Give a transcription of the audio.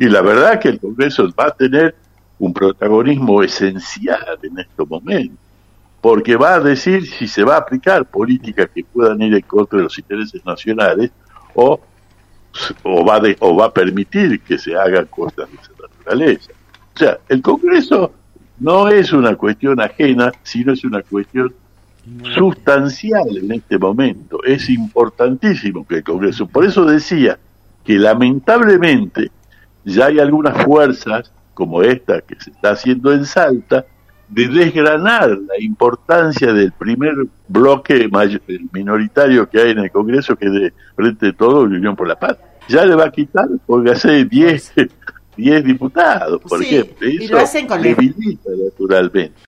Y la verdad que el Congreso va a tener un protagonismo esencial en estos momentos, porque va a decir si se va a aplicar políticas que puedan ir en contra de los intereses nacionales o va a permitir que se hagan cosas de esa naturaleza. O sea, el Congreso no es una cuestión ajena, sino es una cuestión sustancial en este momento. Es importantísimo que el Congreso, por eso decía que lamentablemente ya hay algunas fuerzas como esta que se está haciendo en Salta de desgranar la importancia del primer bloque minoritario que hay en el Congreso, que es de Frente de Todos y Unión por la Paz. Ya le va a quitar, póngase 10 diputados, por Sí, ejemplo. y Eso lo hacen con debilita naturalmente.